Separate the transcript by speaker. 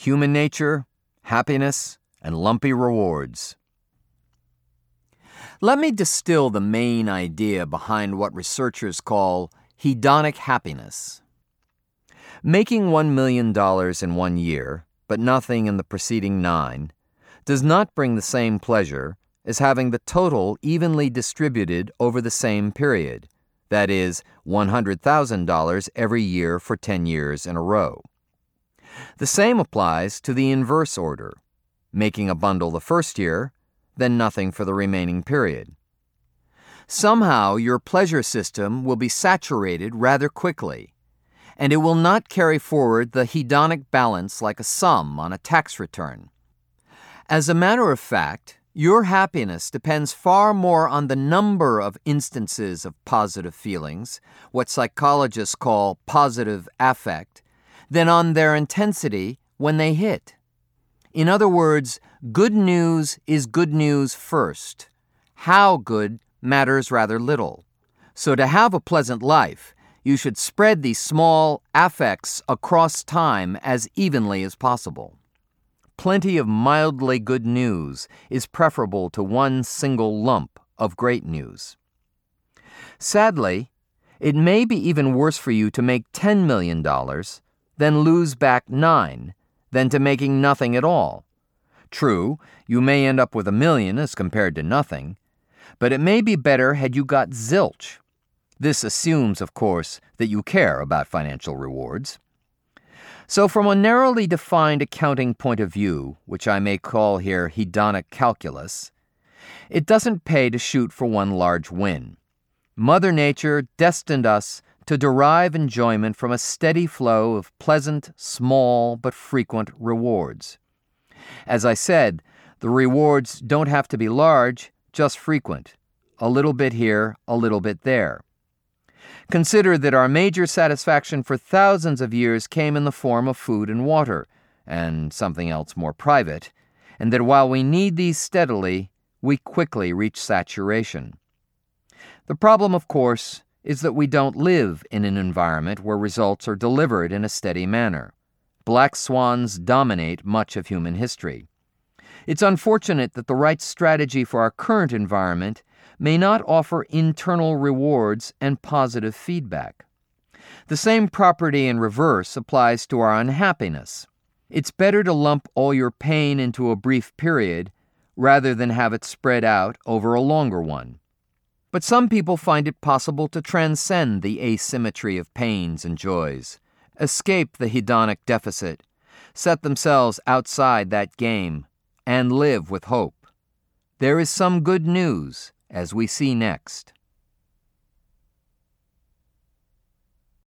Speaker 1: human nature, happiness, and lumpy rewards. Let me distill the main idea behind what researchers call hedonic happiness. Making $1 million in 1 year, but nothing in the preceding 9, does not bring the same pleasure as having the total evenly distributed over the same period, that is, $100,000 every year for 10 years in a row. The same applies to the inverse order, making a bundle the first year, then nothing for the remaining period. Somehow your pleasure system will be saturated rather quickly, and it will not carry forward the hedonic balance like a sum on a tax return. As a matter of fact, your happiness depends far more on the number of instances of positive feelings, what psychologists call positive affect, than on their intensity when they hit. In other words, good news is good news first. How good matters rather little. So to have a pleasant life, you should spread these small affects across time as evenly as possible. Plenty of mildly good news is preferable to one single lump of great news. Sadly, it may be even worse for you to make $10 million, then lose back 9, than to making nothing at all. True, you may end up with $1 million as compared to nothing, but it may be better had you got zilch. This assumes, of course, that you care about financial rewards. So from a narrowly defined accounting point of view, which I may call here hedonic calculus, it doesn't pay to shoot for one large win. Mother Nature destined us to derive enjoyment from a steady flow of pleasant, small, but frequent rewards. As I said, the rewards don't have to be large, just frequent. A little bit here, a little bit there. Consider that our major satisfaction for thousands of years came in the form of food and water, and something else more private, and that while we need these steadily, we quickly reach saturation. The problem, of course, is that we don't live in an environment where results are delivered in a steady manner. Black swans dominate much of human history. It's unfortunate that the right strategy for our current environment may not offer internal rewards and positive feedback. The same property in reverse applies to our unhappiness. It's better to lump all your pain into a brief period rather than have it spread out over a longer one. But some people find it possible to transcend the asymmetry of pains and joys, escape the hedonic deficit, set themselves outside that game, and live with hope. There is some good news, as we see next.